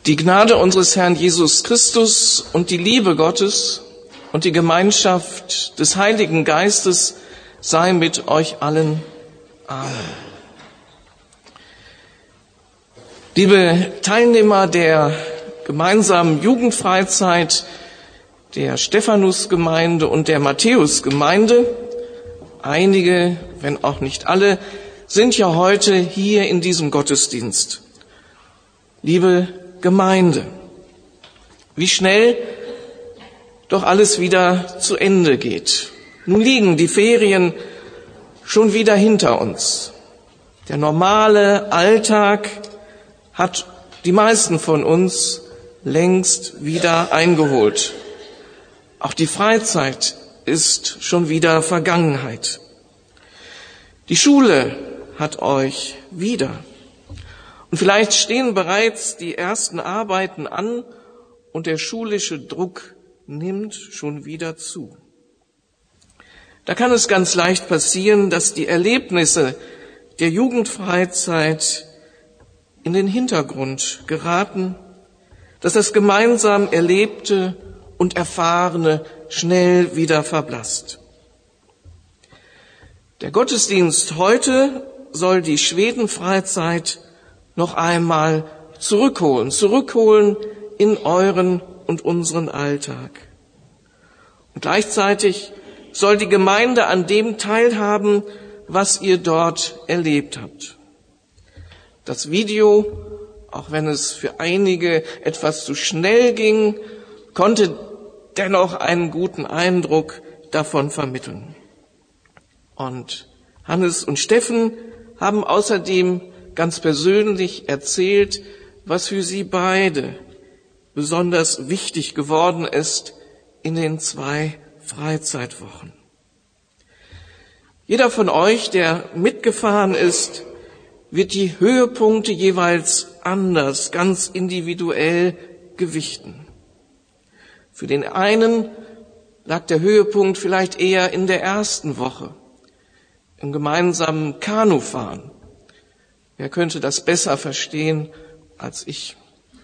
Die Gnade unseres Herrn Jesus Christus und die Liebe Gottes und die Gemeinschaft des Heiligen Geistes sei mit euch allen. Amen. Liebe Teilnehmer der gemeinsamen Jugendfreizeit der Stephanusgemeinde und der Matthäusgemeinde, einige, wenn auch nicht alle, sind ja heute hier in diesem Gottesdienst. Liebe Gemeinde, wie schnell doch alles wieder zu Ende geht. Nun liegen die Ferien schon wieder hinter uns. Der normale Alltag hat die meisten von uns längst wieder eingeholt. Auch die Freizeit ist schon wieder Vergangenheit. Die Schule hat euch wieder. Und vielleicht stehen bereits die ersten Arbeiten an und der schulische Druck nimmt schon wieder zu. Da kann es ganz leicht passieren, dass die Erlebnisse der Jugendfreizeit in den Hintergrund geraten, dass das gemeinsam Erlebte und Erfahrene schnell wieder verblasst. Der Gottesdienst heute soll die Schwedenfreizeit noch einmal zurückholen in euren und unseren Alltag. Und gleichzeitig soll die Gemeinde an dem teilhaben, was ihr dort erlebt habt. Das Video, auch wenn es für einige etwas zu schnell ging, konnte dennoch einen guten Eindruck davon vermitteln. Und Hannes und Steffen haben außerdem ganz persönlich erzählt, was für sie beide besonders wichtig geworden ist in den 2 Freizeitwochen. Jeder von euch, der mitgefahren ist, wird die Höhepunkte jeweils anders, ganz individuell gewichten. Für den einen lag der Höhepunkt vielleicht eher in der ersten Woche, im gemeinsamen Kanufahren. Wer könnte das besser verstehen als ich?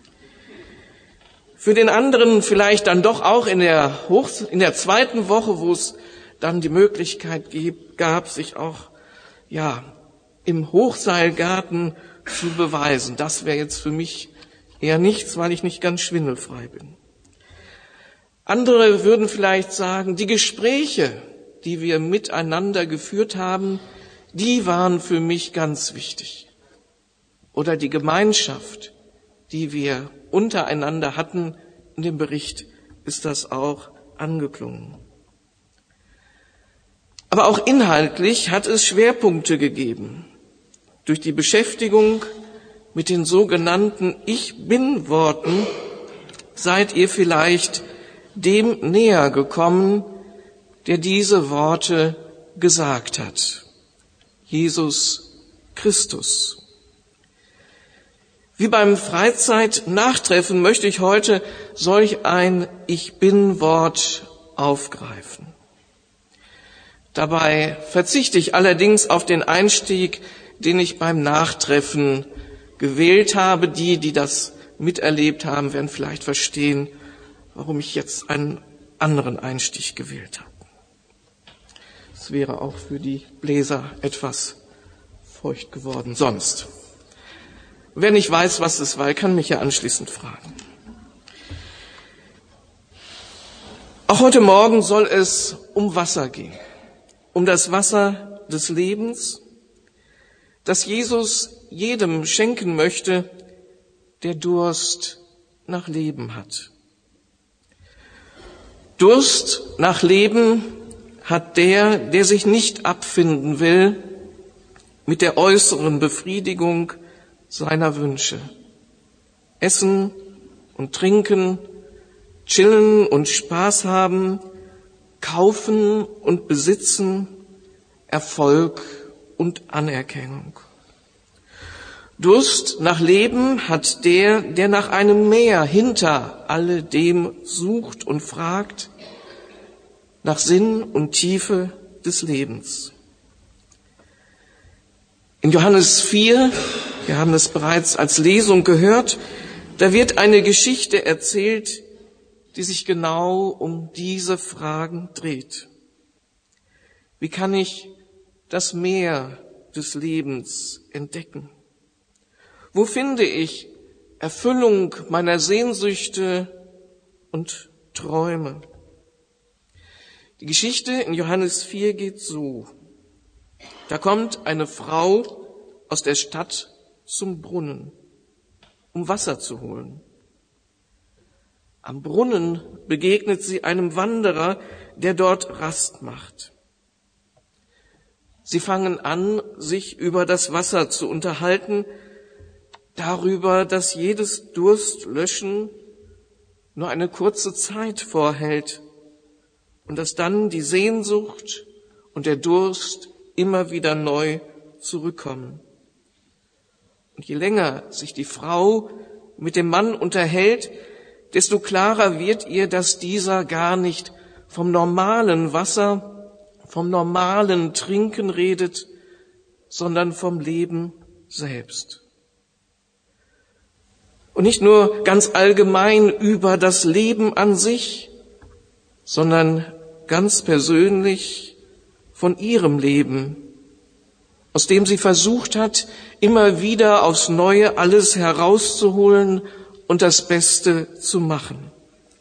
Für den anderen vielleicht dann doch auch in der zweiten Woche, wo es dann die Möglichkeit gab, sich auch im Hochseilgarten zu beweisen. Das wäre jetzt für mich eher nichts, weil ich nicht ganz schwindelfrei bin. Andere würden vielleicht sagen, die Gespräche, die wir miteinander geführt haben, die waren für mich ganz wichtig. Oder die Gemeinschaft, die wir untereinander hatten, in dem Bericht ist das auch angeklungen. Aber auch inhaltlich hat es Schwerpunkte gegeben. Durch die Beschäftigung mit den sogenannten Ich-Bin-Worten seid ihr vielleicht dem näher gekommen, der diese Worte gesagt hat. Jesus Christus. Wie beim Freizeit-Nachtreffen möchte ich heute solch ein Ich-Bin-Wort aufgreifen. Dabei verzichte ich allerdings auf den Einstieg, den ich beim Nachtreffen gewählt habe. Die das miterlebt haben, werden vielleicht verstehen, warum ich jetzt einen anderen Einstieg gewählt habe. Es wäre auch für die Bläser etwas feucht geworden sonst. Wer nicht weiß, was es war, kann mich ja anschließend fragen. Auch heute Morgen soll es um Wasser gehen. Um das Wasser des Lebens, das Jesus jedem schenken möchte, der Durst nach Leben hat. Durst nach Leben hat der sich nicht abfinden will mit der äußeren Befriedigung seiner Wünsche. Essen und trinken, chillen und Spaß haben, kaufen und besitzen, Erfolg und Anerkennung. Durst nach Leben hat der nach einem Mehr hinter alledem sucht und fragt, nach Sinn und Tiefe des Lebens. In Johannes 4, wir haben es bereits als Lesung gehört, Da wird eine Geschichte erzählt, die sich genau um diese Fragen dreht. Wie kann ich das Meer des Lebens entdecken? Wo finde ich Erfüllung meiner Sehnsüchte und Träume? Die Geschichte in Johannes 4 geht so. Da kommt eine Frau aus der Stadt zum Brunnen, um Wasser zu holen. Am Brunnen begegnet sie einem Wanderer, der dort Rast macht. Sie fangen an, sich über das Wasser zu unterhalten, darüber, dass jedes Durstlöschen nur eine kurze Zeit vorhält und dass dann die Sehnsucht und der Durst immer wieder neu zurückkommen. Und je länger sich die Frau mit dem Mann unterhält, desto klarer wird ihr, dass dieser gar nicht vom normalen Wasser, vom normalen Trinken redet, sondern vom Leben selbst. Und nicht nur ganz allgemein über das Leben an sich, sondern ganz persönlich von ihrem Leben, aus dem sie versucht hat, immer wieder aufs Neue alles herauszuholen und das Beste zu machen.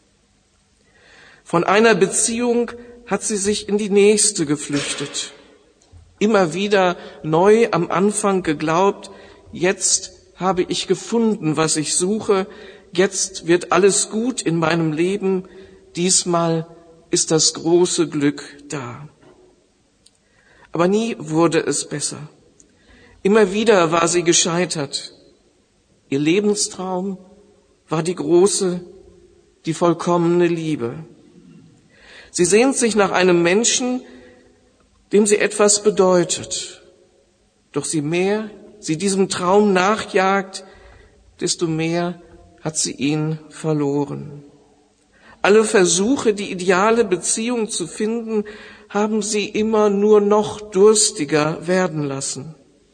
Von einer Beziehung hat sie sich in die nächste geflüchtet. Immer wieder neu am Anfang geglaubt, jetzt habe ich gefunden, was ich suche, jetzt wird alles gut in meinem Leben, diesmal ist das große Glück da. Aber nie wurde es besser. Immer wieder war sie gescheitert. Ihr Lebenstraum war die große, die vollkommene Liebe. Sie sehnt sich nach einem Menschen, dem sie etwas bedeutet. Doch je mehr sie diesem Traum nachjagt, desto mehr hat sie ihn verloren. Alle Versuche, die ideale Beziehung zu finden, haben sie immer nur noch durstiger werden lassen.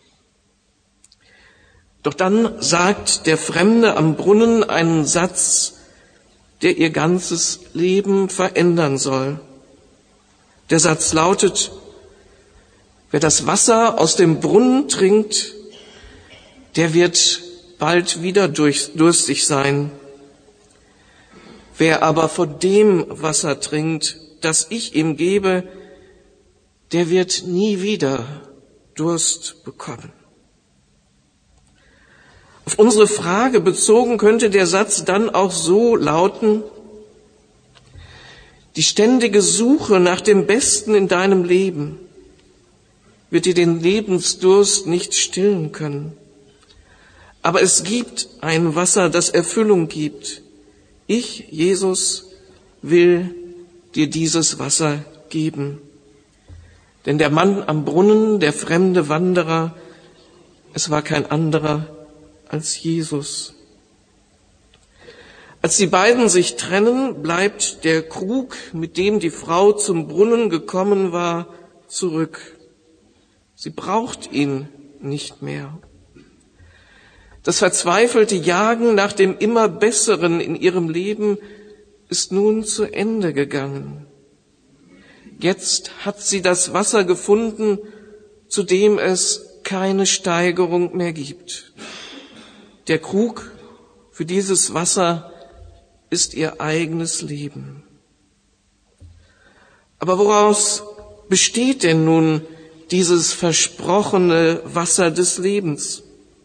Doch dann sagt der Fremde am Brunnen einen Satz, der ihr ganzes Leben verändern soll. Der Satz lautet: Wer das Wasser aus dem Brunnen trinkt, der wird bald wieder durstig sein. Wer aber von dem Wasser trinkt, das ich ihm gebe, der wird nie wieder Durst bekommen. Auf unsere Frage bezogen könnte der Satz dann auch so lauten: Die ständige Suche nach dem Besten in deinem Leben wird dir den Lebensdurst nicht stillen können. Aber es gibt ein Wasser, das Erfüllung gibt. Ich, Jesus, will dir dieses Wasser geben. Denn der Mann am Brunnen, der fremde Wanderer, es war kein anderer als Jesus. Als die beiden sich trennen, bleibt der Krug, mit dem die Frau zum Brunnen gekommen war, zurück. Sie braucht ihn nicht mehr. Das verzweifelte Jagen nach dem immer Besseren in ihrem Leben ist nun zu Ende gegangen. Jetzt hat sie das Wasser gefunden, zu dem es keine Steigerung mehr gibt. Der Krug für dieses Wasser ist ihr eigenes Leben. Aber woraus besteht denn nun dieses versprochene Wasser des Lebens?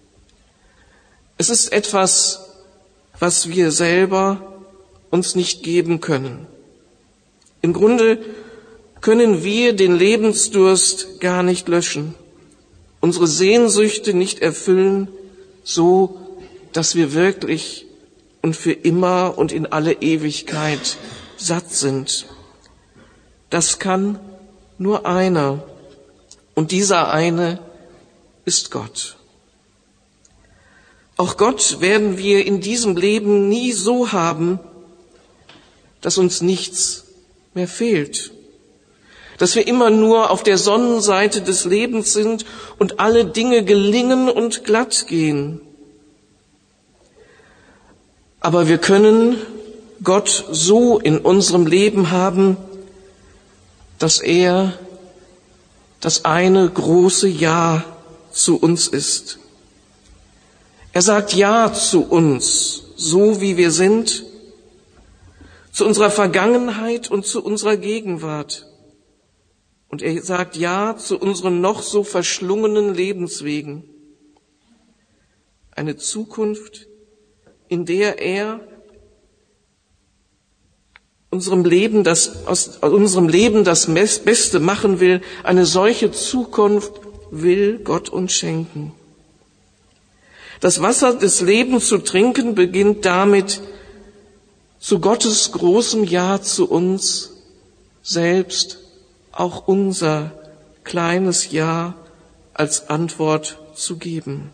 Es ist etwas, was wir selber uns nicht geben können. Im Grunde können wir den Lebensdurst gar nicht löschen, unsere Sehnsüchte nicht erfüllen, so dass wir wirklich und für immer und in alle Ewigkeit satt sind. Das kann nur einer, und dieser eine ist Gott. Auch Gott werden wir in diesem Leben nie so haben, dass uns nichts mehr fehlt, dass wir immer nur auf der Sonnenseite des Lebens sind und alle Dinge gelingen und glatt gehen. Aber wir können Gott so in unserem Leben haben, dass er das eine große Ja zu uns ist. Er sagt Ja zu uns, so wie wir sind, zu unserer Vergangenheit und zu unserer Gegenwart. Und er sagt Ja zu unseren noch so verschlungenen Lebenswegen. Eine Zukunft, in der er aus unserem Leben das Beste machen will. Eine solche Zukunft will Gott uns schenken. Das Wasser des Lebens zu trinken beginnt damit, zu Gottes großem Ja zu uns selbst auch unser kleines Ja als Antwort zu geben.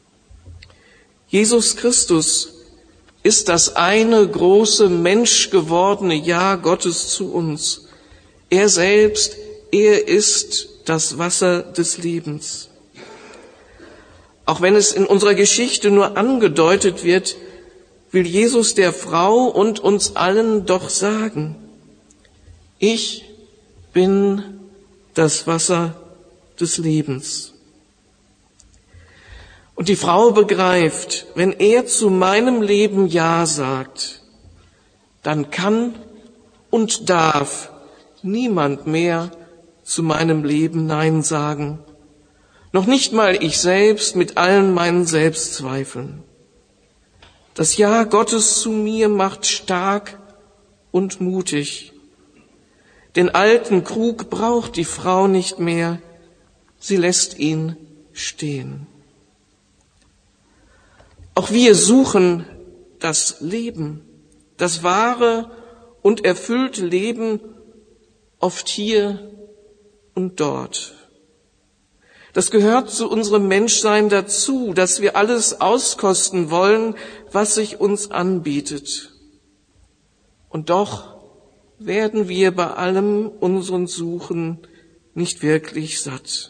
Jesus Christus ist das eine große menschgewordene Ja Gottes zu uns. Er selbst, er ist das Wasser des Lebens. Auch wenn es in unserer Geschichte nur angedeutet wird, will Jesus der Frau und uns allen doch sagen: Ich bin das Wasser des Lebens. Und die Frau begreift, wenn er zu meinem Leben Ja sagt, dann kann und darf niemand mehr zu meinem Leben Nein sagen. Noch nicht mal ich selbst mit allen meinen Selbstzweifeln. Das Ja Gottes zu mir macht stark und mutig. Den alten Krug braucht die Frau nicht mehr, sie lässt ihn stehen. Auch wir suchen das Leben, das wahre und erfüllte Leben, oft hier und dort. Das gehört zu unserem Menschsein dazu, dass wir alles auskosten wollen, was sich uns anbietet. Und doch werden wir bei allem unseren Suchen nicht wirklich satt.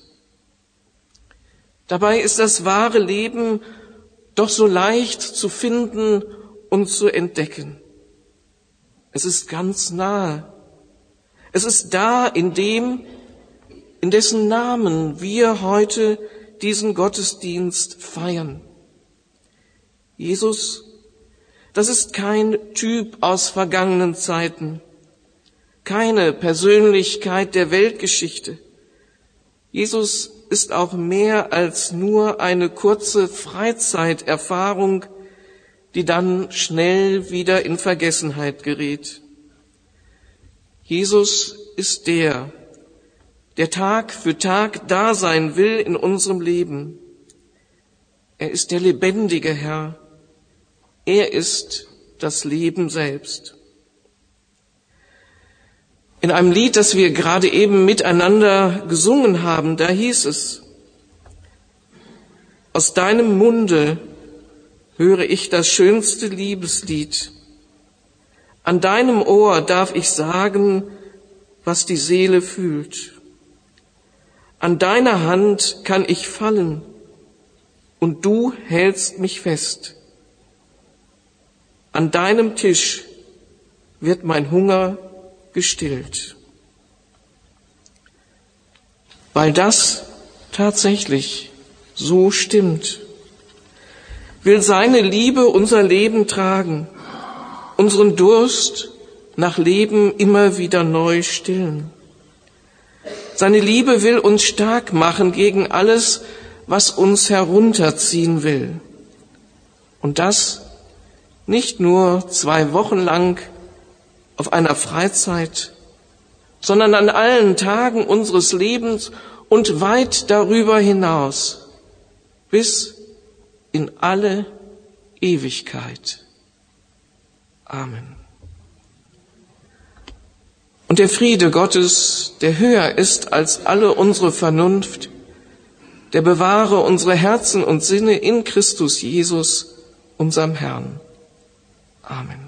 Dabei ist das wahre Leben doch so leicht zu finden und zu entdecken. Es ist ganz nahe. Es ist da in dessen Namen wir heute diesen Gottesdienst feiern. Jesus, das ist kein Typ aus vergangenen Zeiten, keine Persönlichkeit der Weltgeschichte. Jesus ist auch mehr als nur eine kurze Freizeiterfahrung, die dann schnell wieder in Vergessenheit gerät. Jesus ist der Tag für Tag da sein will in unserem Leben. Er ist der lebendige Herr. Er ist das Leben selbst. In einem Lied, das wir gerade eben miteinander gesungen haben, da hieß es: Aus deinem Munde höre ich das schönste Liebeslied. An deinem Ohr darf ich sagen, was die Seele fühlt. An deiner Hand kann ich fallen und du hältst mich fest. An deinem Tisch wird mein Hunger gestillt. Weil das tatsächlich so stimmt, will seine Liebe unser Leben tragen, unseren Durst nach Leben immer wieder neu stillen. Seine Liebe will uns stark machen gegen alles, was uns herunterziehen will. Und das nicht nur 2 Wochen lang auf einer Freizeit, sondern an allen Tagen unseres Lebens und weit darüber hinaus, bis in alle Ewigkeit. Amen. Und der Friede Gottes, der höher ist als alle unsere Vernunft, der bewahre unsere Herzen und Sinne in Christus Jesus, unserem Herrn. Amen.